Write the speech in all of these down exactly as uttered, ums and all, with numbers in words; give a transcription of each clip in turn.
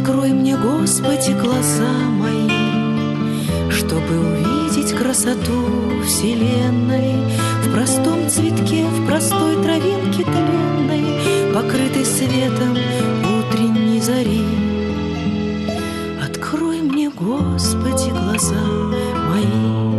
Открой мне, Господи, глаза мои, чтобы увидеть красоту вселенной в простом цветке, в простой травинке тленной, покрытой светом утренней зари. Открой мне, Господи, глаза мои.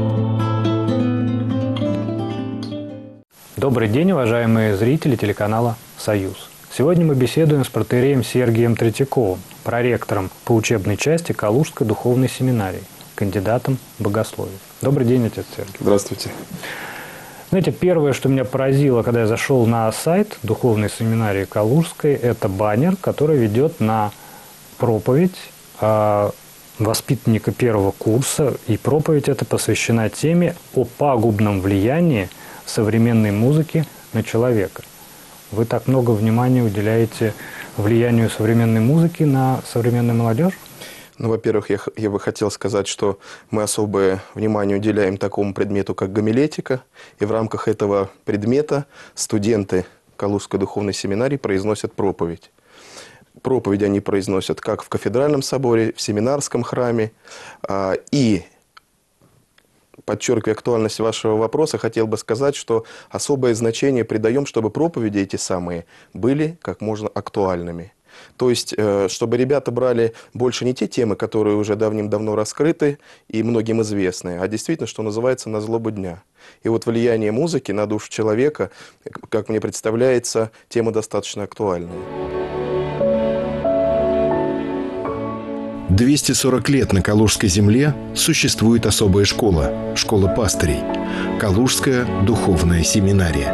Добрый день, уважаемые зрители телеканала «Союз». Сегодня мы беседуем с протоиереем Сергием Третьяковым, проректором по учебной части Калужской духовной семинарии, кандидатом богословия. Добрый день, отец Сергий. Здравствуйте. Знаете, первое, что меня поразило, когда я зашел на сайт духовной семинарии Калужской, это баннер, который ведет на проповедь э, воспитанника первого курса. И проповедь эта посвящена теме о пагубном влиянии современной музыки на человека. Вы так много внимания уделяете влиянию современной музыки на современную молодежь? Ну, во-первых, я, я бы хотел сказать, что мы особое внимание уделяем такому предмету, как гомилетика. И в рамках этого предмета студенты Калужской духовной семинарии произносят проповедь. Проповедь они произносят как в кафедральном соборе, в семинарском храме. И, подчеркивая актуальность вашего вопроса, хотел бы сказать, что особое значение придаем, чтобы проповеди эти самые были как можно актуальными. То есть, чтобы ребята брали больше не те темы, которые уже давным-давно раскрыты и многим известны, а действительно, что называется, на злобу дня. И вот влияние музыки на душу человека, как мне представляется, тема достаточно актуальная. двести сорок лет на Калужской земле существует особая школа – школа пастырей – Калужская духовная семинария.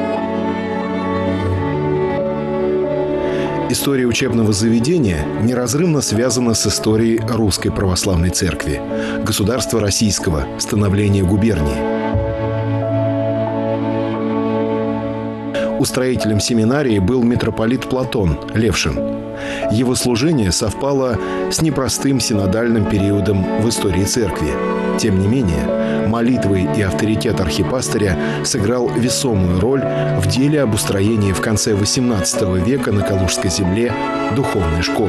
История учебного заведения неразрывно связана с историей Русской Православной Церкви, государства российского, становления губернии. Устроителем семинарии был митрополит Платон Левшин. Его служение совпало с непростым синодальным периодом в истории церкви. Тем не менее, молитвы и авторитет архипастыря сыграл весомую роль в деле об устроении в конце восемнадцатого века на Калужской земле духовной школы.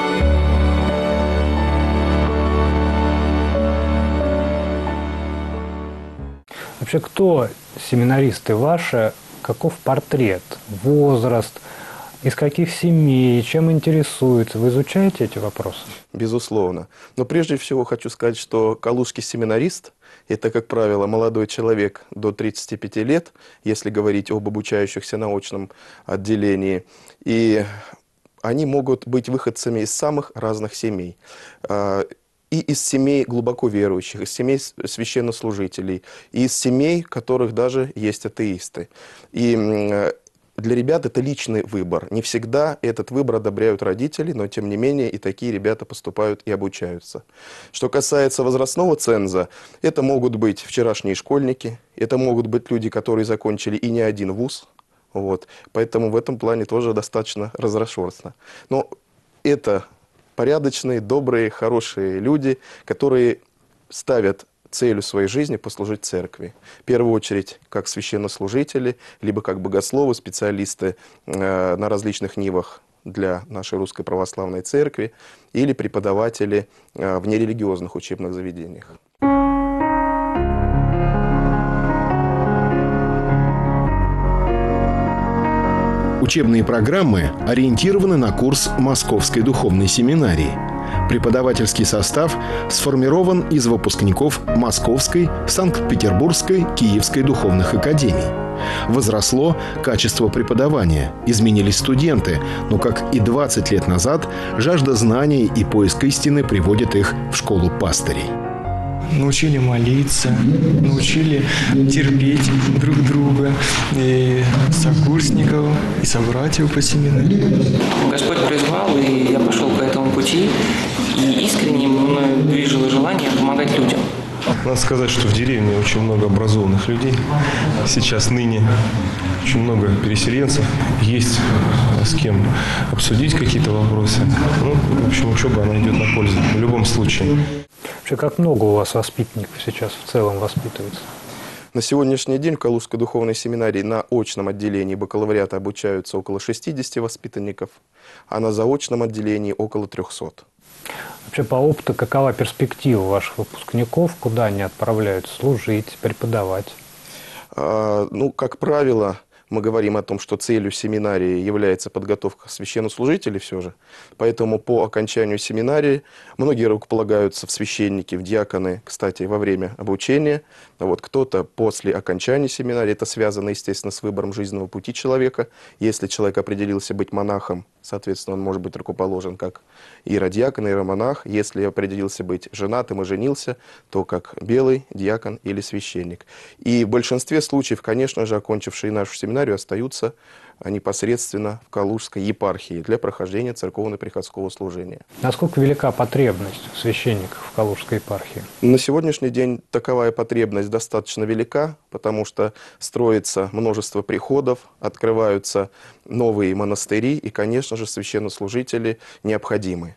Вообще, кто семинаристы ваши? Каков портрет, возраст, из каких семей, чем интересуются? Вы изучаете эти вопросы? Безусловно. Но прежде всего хочу сказать, что калужский семинарист – это, как правило, молодой человек до тридцати пяти лет, если говорить об обучающихся на очном отделении. И они могут быть выходцами из самых разных семей. И из семей глубоко верующих, из семей священнослужителей, и из семей, в которых даже есть атеисты. И для ребят это личный выбор. Не всегда этот выбор одобряют родители, но тем не менее и такие ребята поступают и обучаются. Что касается возрастного ценза, это могут быть вчерашние школьники, это могут быть люди, которые закончили и не один вуз. Вот. Поэтому в этом плане тоже достаточно разнообразно. Но это порядочные, добрые, хорошие люди, которые ставят целью своей жизни послужить церкви. В первую очередь, как священнослужители, либо как богословы, специалисты э, на различных нивах для нашей Русской Православной Церкви, или преподаватели э, в нерелигиозных учебных заведениях. Учебные программы ориентированы на курс Московской духовной семинарии. Преподавательский состав сформирован из выпускников Московской, Санкт-Петербургской, Киевской духовных академий. Возросло качество преподавания, изменились студенты, но, как и двадцать лет назад, жажда знаний и поиск истины приводит их в школу пастырей. Научили молиться, научили терпеть друг друга, и сокурсников, и собратьев по семинарии. Господь призвал, и я пошел по этому пути, и искренне мною движило желание помогать людям. Надо сказать, что в деревне очень много образованных людей. Сейчас, ныне, очень много переселенцев. Есть с кем обсудить какие-то вопросы. Ну, в общем, учеба, она идет на пользу в любом случае. Вообще, как много у вас воспитанников сейчас в целом воспитывается? На сегодняшний день в Калужской духовной семинарии на очном отделении бакалавриата обучаются около шестидесяти воспитанников, а на заочном отделении около трёхсот. Вообще по опыту какова перспектива ваших выпускников, куда они отправляются служить, преподавать? А, ну, как правило, мы говорим о том, что целью семинарии является подготовка священнослужителей все же. Поэтому по окончанию семинарии многие рукополагаются в священники, в диаконы, кстати, во время обучения. Вот кто-то после окончания семинарии, это связано, естественно, с выбором жизненного пути человека. Если человек определился быть монахом, соответственно, он может быть рукоположен как иеродиакон, иеромонах. Если определился быть женатым и женился, то как белый диакон или священник. И в большинстве случаев, конечно же, окончившие нашу семинарию, остаются непосредственно в Калужской епархии для прохождения церковно-приходского служения. Насколько велика потребность священников в Калужской епархии? На сегодняшний день таковая потребность достаточно велика, потому что строится множество приходов, открываются новые монастыри, и, конечно же, священнослужители необходимы.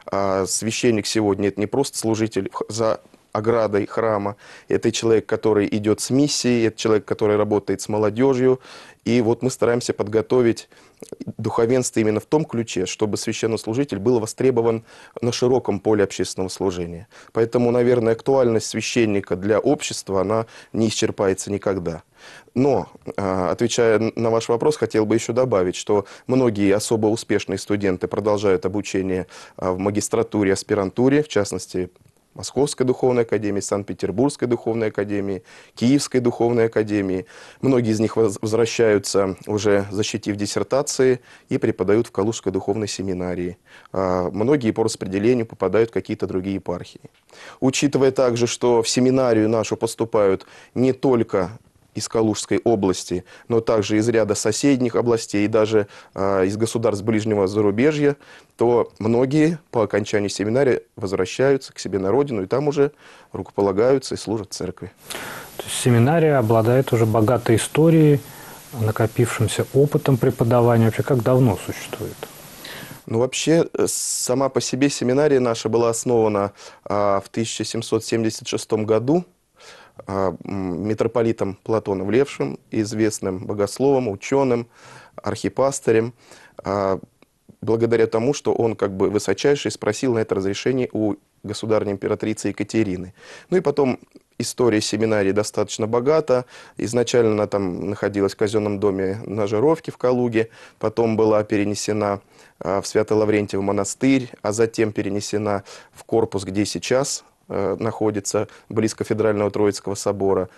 А священник сегодня – это не просто служитель за оградой храма. Это человек, который идет с миссией, это человек, который работает с молодежью. И вот мы стараемся подготовить духовенство именно в том ключе, чтобы священнослужитель был востребован на широком поле общественного служения. Поэтому, наверное, актуальность священника для общества, она не исчерпается никогда. Но, отвечая на ваш вопрос, хотел бы еще добавить, что многие особо успешные студенты продолжают обучение в магистратуре, аспирантуре, в частности, Московской духовной академии, Санкт-Петербургской духовной академии, Киевской духовной академии. Многие из них возвращаются, уже защитив диссертации, и преподают в Калужской духовной семинарии. А многие по распределению попадают в какие-то другие епархии. Учитывая также, что в семинарию нашу поступают не только из Калужской области, но также из ряда соседних областей и даже э, из государств ближнего зарубежья, то многие по окончании семинария возвращаются к себе на родину и там уже рукополагаются и служат церкви. То есть семинария обладает уже богатой историей, накопившимся опытом преподавания. Вообще, как давно существует? Ну, вообще, сама по себе семинария наша была основана э, в тысяча семьсот семьдесят шестом году митрополитом Платоном Левшим, известным богословом, ученым, архипастырем, благодаря тому, что он как бы высочайший спросил на это разрешение у государственной императрицы Екатерины. Ну и потом история семинарии достаточно богата. Изначально она там находилась в казенном доме на Жировке в Калуге, потом была перенесена в Свято-Лаврентьев монастырь, а затем перенесена в корпус, где сейчас находится, близ кафедрального Троицкого собора.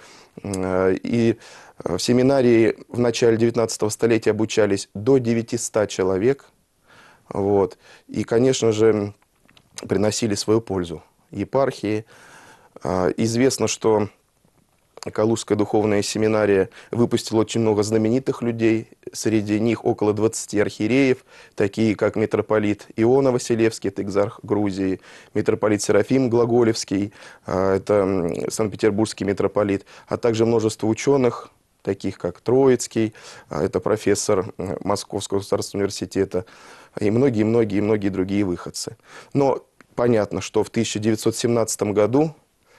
И в семинарии в начале девятнадцатого столетия обучались до девятисот человек. Вот. И, конечно же, приносили свою пользу епархии. Известно, что Калужская духовная семинария выпустила очень много знаменитых людей. Среди них около двадцати архиереев, такие как митрополит Иона Василевский, это экзарх Грузии, митрополит Серафим Глаголевский, это Санкт-Петербургский митрополит, а также множество ученых, таких как Троицкий, это профессор Московского государственного университета, и многие-многие-многие другие выходцы. Но понятно, что в тысяча девятьсот семнадцатом году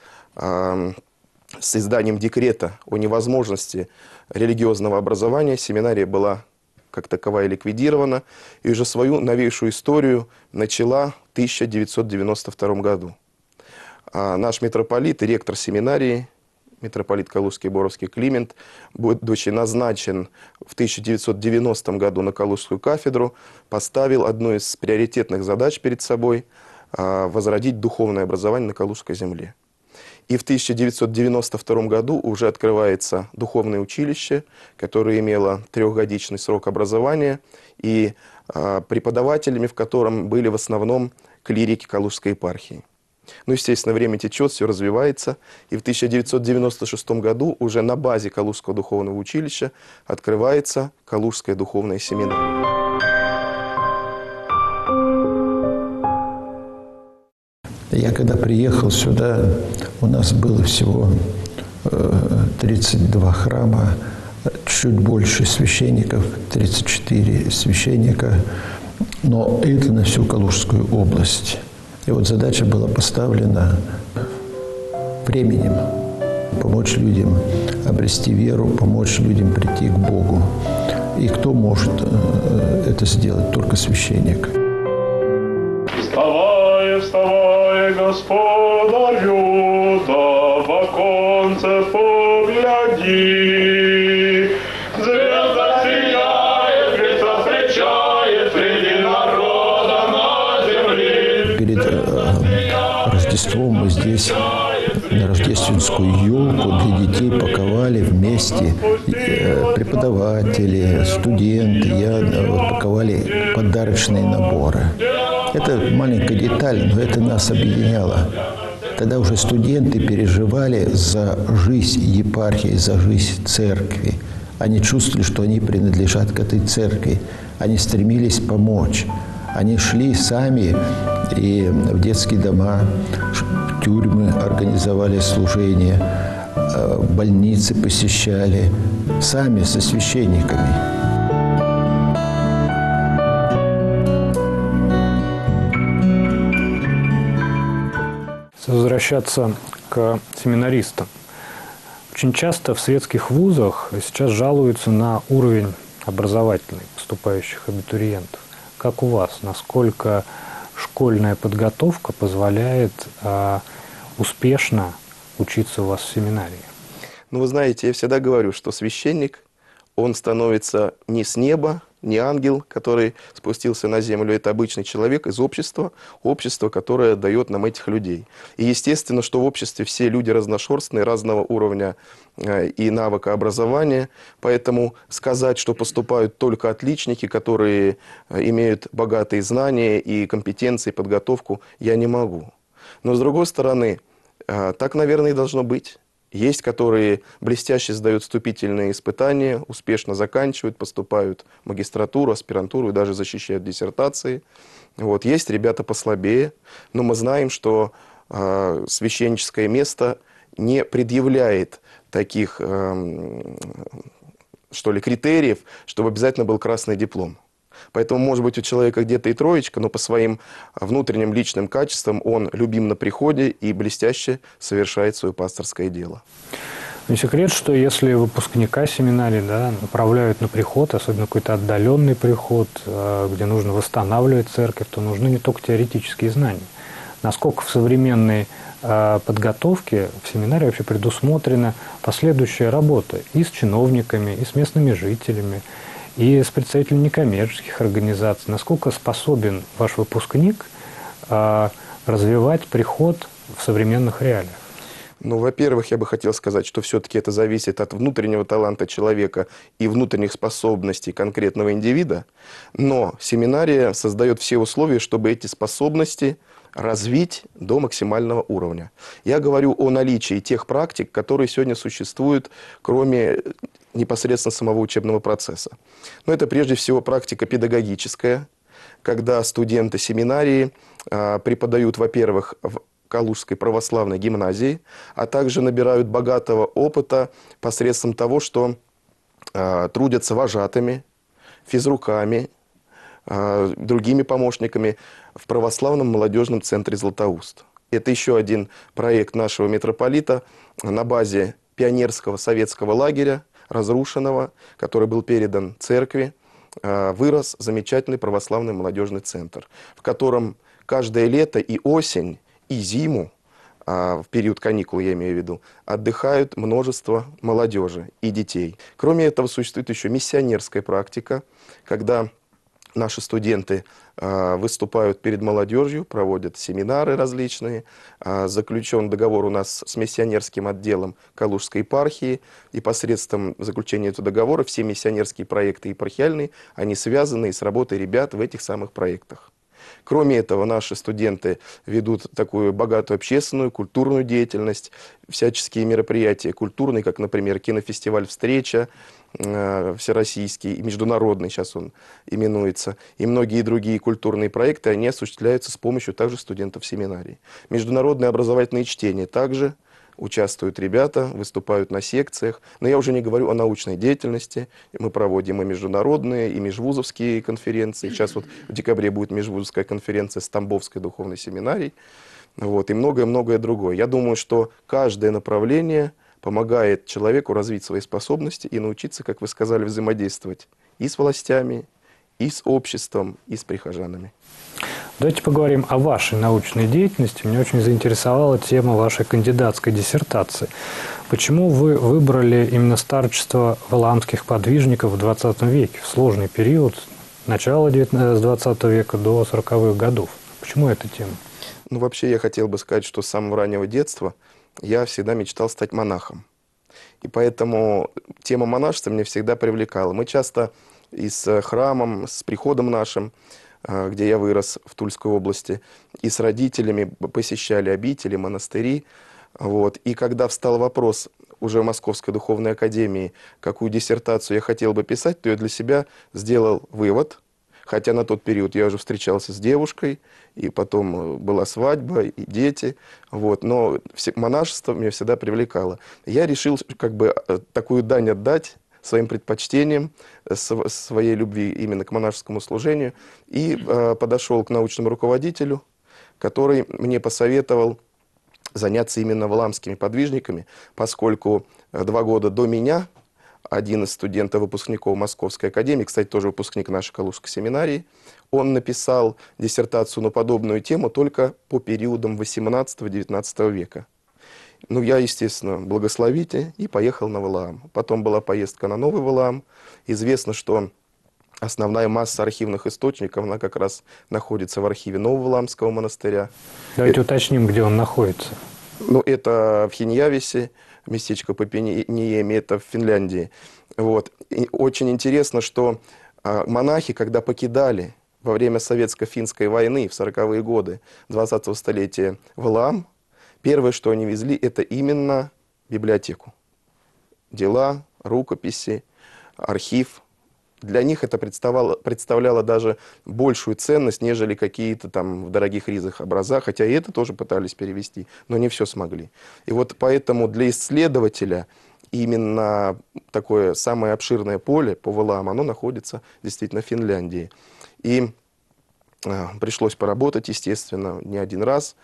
с изданием декрета о невозможности религиозного образования семинария была как таковая ликвидирована и уже свою новейшую историю начала в тысяча девятьсот девяносто втором году. А наш митрополит и ректор семинарии, митрополит Калужский и Боровский Климент, будучи назначен в тысяча девятьсот девяностом году на Калужскую кафедру, поставил одну из приоритетных задач перед собой – возродить духовное образование на Калужской земле. И в тысяча девятьсот девяносто втором году уже открывается духовное училище, которое имело трехгодичный срок образования, и а, преподавателями в котором были в основном клирики Калужской епархии. Ну, естественно, время течет, все развивается, и в тысяча девятьсот девяносто шестом году уже на базе Калужского духовного училища открывается Калужская духовная семинария. Я когда приехал сюда, у нас было всего тридцать два храма, чуть больше священников, тридцать четыре священника, но это на всю Калужскую область. И вот задача была поставлена временем помочь людям обрести веру, помочь людям прийти к Богу. И кто может это сделать? Только священник. Вставай, вставай, Господарю, да в оконце погляди. Звезда сияет, Христа встречает среди народа на земле. Перед Рождеством мы здесь на рождественскую елку для детей паковали вместе преподаватели, студенты, я вот, паковали подарочные наборы. Это маленькая деталь, но это нас объединяло. Тогда уже студенты переживали за жизнь епархии, за жизнь церкви. Они чувствовали, что они принадлежат к этой церкви. Они стремились помочь. Они шли сами и в детские дома, в тюрьмы организовали служение, больницы посещали, сами со священниками. Возвращаться к семинаристам. Очень часто в светских вузах сейчас жалуются на уровень образовательный поступающих абитуриентов. Как у вас? Насколько школьная подготовка позволяет э, успешно учиться у вас в семинарии? Ну, вы знаете, я всегда говорю, что священник, он становится не с неба, не ангел, который спустился на землю, это обычный человек из общества, общество, которое дает нам этих людей. И естественно, что в обществе все люди разношерстные, разного уровня и навыка образования, поэтому сказать, что поступают только отличники, которые имеют богатые знания и компетенции, подготовку, я не могу. Но с другой стороны, так, наверное, и должно быть. Есть, которые блестяще сдают вступительные испытания, успешно заканчивают, поступают в магистратуру, аспирантуру и даже защищают диссертации. Вот. Есть ребята послабее, но мы знаем, что э, священническое место не предъявляет таких э, что ли, критериев, чтобы обязательно был красный диплом. Поэтому, может быть, у человека где-то и троечка, но по своим внутренним личным качествам он любим на приходе и блестяще совершает свое пасторское дело. Не секрет, что если выпускника семинарии, да, направляют на приход, особенно какой-то отдаленный приход, где нужно восстанавливать церковь, то нужны не только теоретические знания. Насколько в современной подготовке в семинарии вообще предусмотрена последующая работа и с чиновниками, и с местными жителями, и с представителями некоммерческих организаций. Насколько способен ваш выпускник э, развивать приход в современных реалиях? Ну, во-первых, я бы хотел сказать, что все-таки это зависит от внутреннего таланта человека и внутренних способностей конкретного индивида. Но семинария создает все условия, чтобы эти способности развить до максимального уровня. Я говорю о наличии тех практик, которые сегодня существуют, кроме непосредственно самого учебного процесса. Но это прежде всего практика педагогическая, когда студенты семинарии а, преподают, во-первых, в Калужской православной гимназии, а также набирают богатого опыта посредством того, что а, трудятся вожатыми, физруками, а, другими помощниками в православном молодежном центре «Златоуст». Это еще один проект нашего митрополита на базе пионерского советского лагеря, разрушенного, который был передан церкви, вырос замечательный православный молодежный центр, в котором каждое лето и осень, и зиму, в период каникул, я имею в виду, отдыхают множество молодежи и детей. Кроме этого, существует еще миссионерская практика, когда наши студенты э, выступают перед молодежью, проводят семинары различные. Э, заключен договор у нас с миссионерским отделом Калужской епархии. И посредством заключения этого договора все миссионерские проекты епархиальные, они связаны с работой ребят в этих самых проектах. Кроме этого, наши студенты ведут такую богатую общественную, культурную деятельность, всяческие мероприятия культурные, как, например, кинофестиваль «Встреча», э, всероссийский и международный, сейчас он именуется, и многие другие культурные проекты, они осуществляются с помощью также студентов семинарии. Международные образовательные чтения также участвуют ребята, выступают на секциях. Но я уже не говорю о научной деятельности. Мы проводим и международные, и межвузовские конференции. Сейчас вот в декабре будет межвузовская конференция с Тамбовской духовной семинарией. Вот, и многое-многое другое. Я думаю, что каждое направление помогает человеку развить свои способности и научиться, как вы сказали, взаимодействовать и с властями, и с обществом, и с прихожанами. Давайте поговорим о вашей научной деятельности. Меня очень заинтересовала тема вашей кандидатской диссертации. Почему вы выбрали именно старчество валаамских подвижников в двадцатом веке, в сложный период, начала двадцатого века до сороковых годов? Почему эта тема? Ну, вообще, я хотел бы сказать, что с самого раннего детства я всегда мечтал стать монахом. И поэтому тема монашества меня всегда привлекала. Мы часто и с храмом, с приходом нашим, где я вырос в Тульской области, и с родителями посещали обители, монастыри. Вот. И когда встал вопрос уже в Московской духовной академии, какую диссертацию я хотел бы писать, то я для себя сделал вывод. Хотя на тот период я уже встречался с девушкой, и потом была свадьба, и дети. Вот. Но монашество меня всегда привлекало. Я решил как бы такую дань отдать своим предпочтениям, своей любви именно к монашескому служению. И э, подошел к научному руководителю, который мне посоветовал заняться именно валаамскими подвижниками, поскольку два года до меня один из студентов-выпускников Московской академии, кстати, тоже выпускник нашей Калужской семинарии, он написал диссертацию на подобную тему только по периодам восемнадцатого-девятнадцатого века. Ну, я, естественно, благословите, и поехал на Валаам. Потом была поездка на Новый Валаам. Известно, что основная масса архивных источников, она как раз находится в архиве Нового Валаамского монастыря. Давайте это... уточним, где он находится. Ну, это в Хиньявисе, местечко Папиниеми, это в Финляндии. Вот. И очень интересно, что а, монахи, когда покидали во время Советско-финской войны в сороковые годы двадцатого столетия Валаам, первое, что они везли, это именно библиотеку. Дела, рукописи, архив. Для них это представляло, представляло даже большую ценность, нежели какие-то там в дорогих ризах образа, хотя и это тоже пытались перевести, но не все смогли. И вот поэтому для исследователя именно такое самое обширное поле по Валаам, оно находится действительно в Финляндии. И э, пришлось поработать, естественно, не один раз,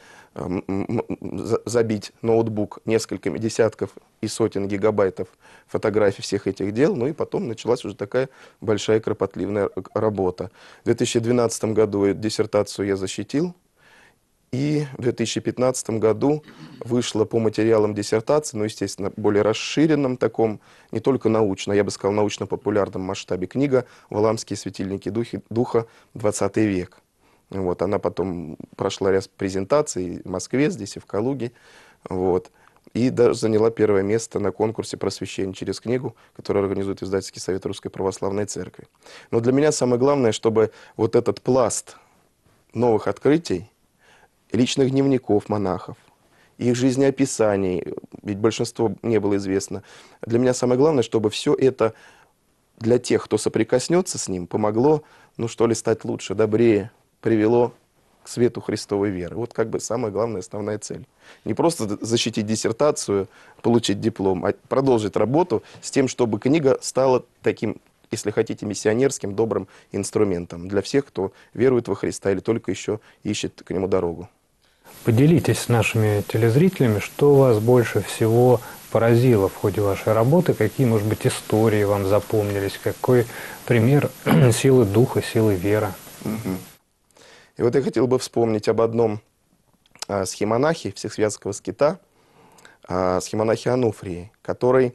забить ноутбук несколькими десятков и сотен гигабайтов фотографий всех этих дел, ну и потом началась уже такая большая кропотливая работа. В две тысячи двенадцатом году диссертацию я защитил, и в две тысячи пятнадцатом году вышла по материалам диссертации, ну, естественно, более расширенном таком, не только научно, я бы сказал, научно-популярном масштабе книга «Валаамские светильники духа. двадцатый век». Вот, она потом прошла ряд презентаций в Москве, здесь и в Калуге. Вот, и даже заняла первое место на конкурсе «Просвещение через книгу», который организует Издательский совет Русской Православной Церкви. Но для меня самое главное, чтобы вот этот пласт новых открытий, личных дневников монахов, их жизнеописаний, ведь большинство не было известно. Для меня самое главное, чтобы все это для тех, кто соприкоснется с ним, помогло, ну что ли, стать лучше, добрее, привело к свету Христовой веры. Вот как бы самая главная, основная цель. Не просто защитить диссертацию, получить диплом, а продолжить работу с тем, чтобы книга стала таким, если хотите, миссионерским, добрым инструментом для всех, кто верует во Христа или только еще ищет к Нему дорогу. Поделитесь с нашими телезрителями, что вас больше всего поразило в ходе вашей работы, какие, может быть, истории вам запомнились, какой пример силы духа, силы веры. Угу. И вот я хотел бы вспомнить об одном а, схимонахе Всесвятского скита, а, схимонахе Ануфрии, который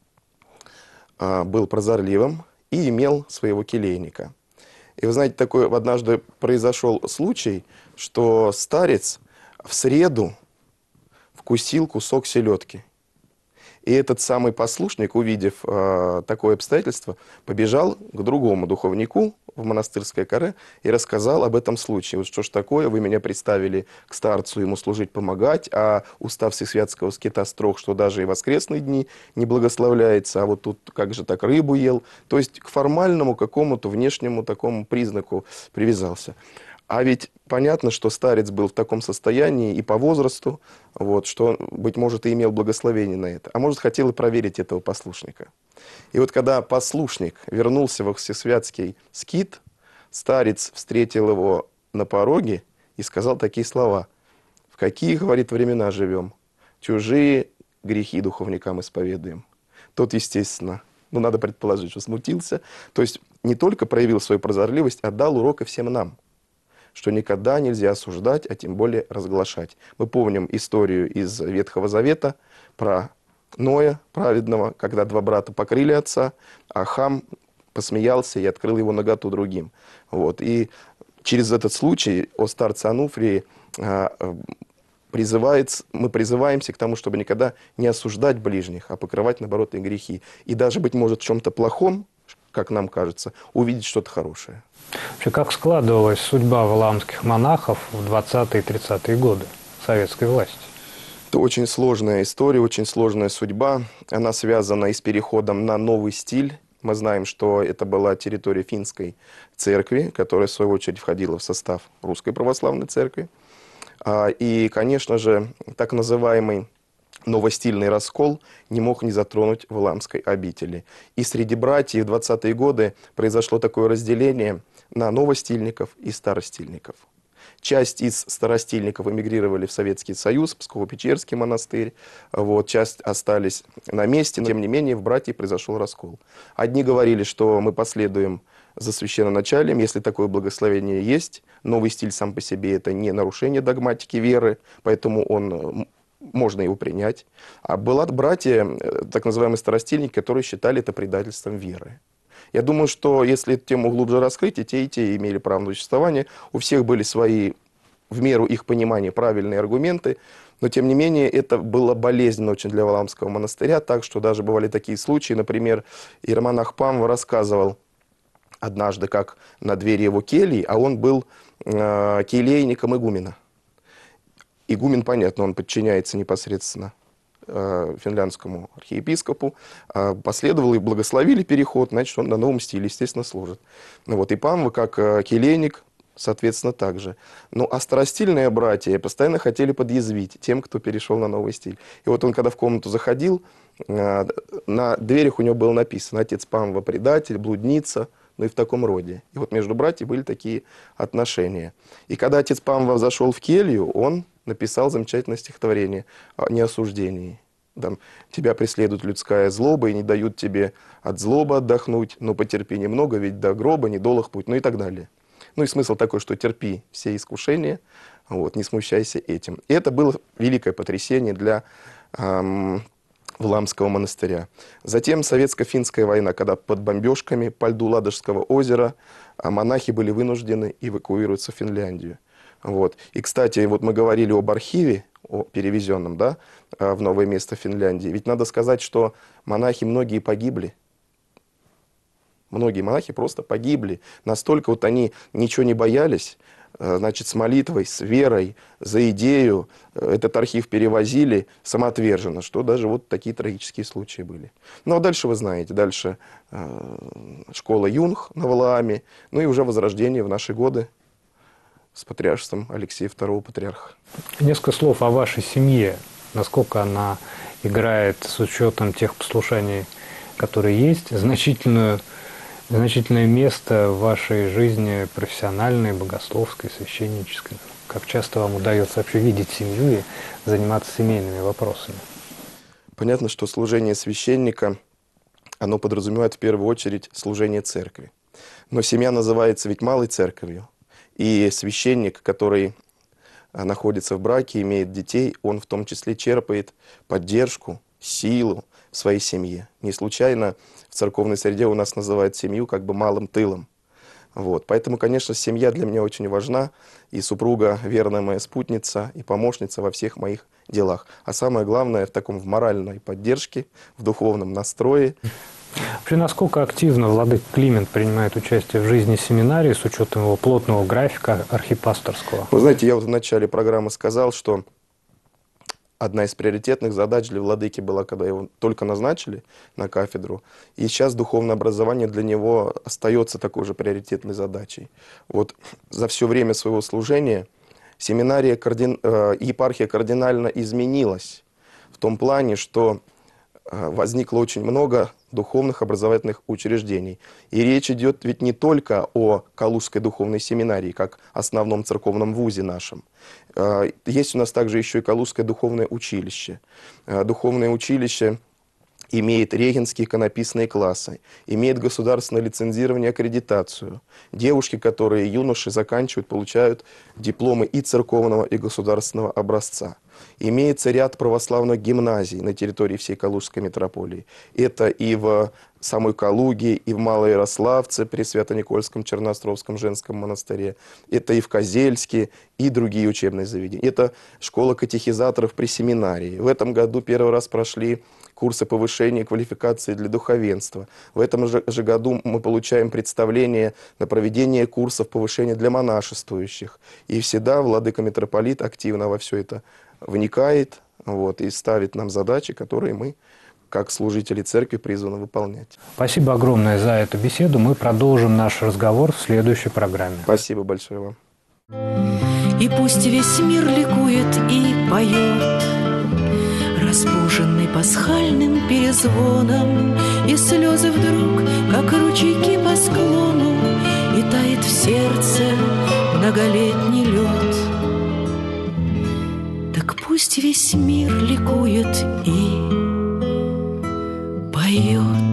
а, был прозорливым и имел своего келейника. И вы знаете, такой однажды произошел случай, что старец в среду вкусил кусок селедки. И этот самый послушник, увидев э, такое обстоятельство, побежал к другому духовнику в монастырское каре и рассказал об этом случае. Вот что ж такое, вы меня представили к старцу, ему служить, помогать, а устав Всесвятского скита строг, что даже и воскресные дни не благословляется, а вот тут как же так рыбу ел. То есть к формальному какому-то внешнему такому признаку привязался. А ведь понятно, что старец был в таком состоянии и по возрасту, вот, что, быть может, и имел благословение на это. А может, хотел и проверить этого послушника. И вот когда послушник вернулся во Всесвятский скит, старец встретил его на пороге и сказал такие слова. «В какие, говорит, времена живем? Чужие грехи духовникам исповедуем, тот, естественно, ну, надо предположить, что смутился. То есть не только проявил свою прозорливость, а дал урок и всем нам, что никогда нельзя осуждать, а тем более разглашать. Мы помним историю из Ветхого Завета про Ноя, праведного, когда два брата покрыли отца, а Хам посмеялся и открыл его наготу другим. Вот. И через этот случай о старце Ануфрии призывает, мы призываемся к тому, чтобы никогда не осуждать ближних, а покрывать, наоборот, их грехи. И даже, быть может, в чем-то плохом, как нам кажется, увидеть что-то хорошее. Вообще, как складывалась судьба валаамских монахов в двадцатые и тридцатые годы советской власти? Это очень сложная история, очень сложная судьба. Она связана и с переходом на новый стиль. Мы знаем, что это была территория финской церкви, которая, в свою очередь, входила в состав Русской Православной Церкви. И, конечно же, так называемый новостильный раскол не мог не затронуть Валаамской обители. И среди братьев в двадцатые годы произошло такое разделение на новостильников и старостильников. Часть из старостильников эмигрировали в Советский Союз, Псково-Печерский монастырь, вот, часть остались на месте, но тем не менее в братьях произошел раскол. Одни говорили, что мы последуем за священноначалием, если такое благословение есть. Новый стиль сам по себе – это не нарушение догматики веры, поэтому он, можно его принять. А были братья, так называемые старостильники, которые считали это предательством веры. Я думаю, что если эту тему глубже раскрыть, и те, и те имели право на существование, у всех были свои, в меру их понимания, правильные аргументы, но тем не менее это было болезненно очень для Валаамского монастыря, так что даже бывали такие случаи, например, иеромонах Памва рассказывал однажды, как на двери его кельи, а он был э, келейником игумена. Игумен, понятно, он подчиняется непосредственно э, финляндскому архиепископу, э, последовал и благословили переход, значит, он на новом стиле, естественно, служит. Ну, вот, и Памва, как э, келейник, соответственно, так же. Ну, а старостильные братья постоянно хотели подъязвить тем, кто перешел на новый стиль. И вот он, когда в комнату заходил, э, на дверях у него было написано: «Отец Памва предатель, блудница», ну и в таком роде. И вот между братьями были такие отношения. И когда отец Памва зашел в келью, он написал замечательное стихотворение о неосуждении. Там: «Тебя преследует людская злоба, и не дают тебе от злобы отдохнуть, но потерпи немного, ведь до гроба недолг путь», ну и так далее. Ну и смысл такой, что терпи все искушения, вот, не смущайся этим. И это было великое потрясение для эм, Валаамского монастыря. Затем советско-финская война, когда под бомбежками по льду Ладожского озера монахи были вынуждены эвакуироваться в Финляндию. Вот. И, кстати, вот мы говорили об архиве, о перевезенном, да, в новое место Финляндии. Ведь надо сказать, что монахи многие погибли. Многие монахи просто погибли. Настолько вот они ничего не боялись, значит, с молитвой, с верой, за идею этот архив перевозили самоотверженно, что даже вот такие трагические случаи были. Ну, а дальше вы знаете, дальше э, школа Юнг на Валааме, ну и уже возрождение в наши годы с патриаршеством Алексея второго патриарха. Несколько слов о вашей семье. Насколько она играет, с учетом тех послушаний, которые есть, значительную, значительное место в вашей жизни профессиональной, богословской, священнической? Как часто вам удается вообще видеть семью и заниматься семейными вопросами? Понятно, что служение священника, оно подразумевает в первую очередь служение церкви. Но семья называется ведь малой церковью. И священник, который находится в браке, имеет детей, он в том числе черпает поддержку, силу в своей семье. Не случайно в церковной среде у нас называют семью как бы малым тылом. Вот. Поэтому, конечно, семья для меня очень важна, и супруга верная моя спутница и помощница во всех моих делах. А самое главное, в таком в моральной поддержке, в духовном настрое. Вообще, насколько активно владыка Климент принимает участие в жизни семинарии с учетом его плотного графика архипасторского? Вы знаете, я вот в начале программы сказал, что одна из приоритетных задач для владыки была, когда его только назначили на кафедру, и сейчас духовное образование для него остается такой же приоритетной задачей. Вот за все время своего служения семинария, кардин... епархия кардинально изменилась в том плане, что возникло очень много духовных образовательных учреждений. И речь идет ведь не только о Калужской духовной семинарии, как основном церковном вузе нашем. Есть у нас также еще и Калужское духовное училище. Духовное училище имеет регенские иконописные классы, имеет государственное лицензирование, аккредитацию. Девушки, которые юноши заканчивают, получают дипломы и церковного, и государственного образца. Имеется ряд православных гимназий на территории всей Калужской митрополии. Это и в самой Калуге, и в Малоярославце при Свято-Никольском Черноостровском женском монастыре. Это и в Козельске, и другие учебные заведения. Это школа катехизаторов при семинарии. В этом году первый раз прошли курсы повышения квалификации для духовенства. В этом же, же году мы получаем представление на проведение курсов повышения для монашествующих. И всегда владыка-митрополит активно во все это вникает, вот, и ставит нам задачи, которые мы, как служители церкви, призваны выполнять. Спасибо огромное за эту беседу. Мы продолжим наш разговор в следующей программе. Спасибо большое вам. И пусть весь мир ликует и поет, разбуженный пасхальным перезвоном, и слезы вдруг, как ручейки по склону, и тает в сердце многолетний лед. Так пусть весь мир ликует и поет.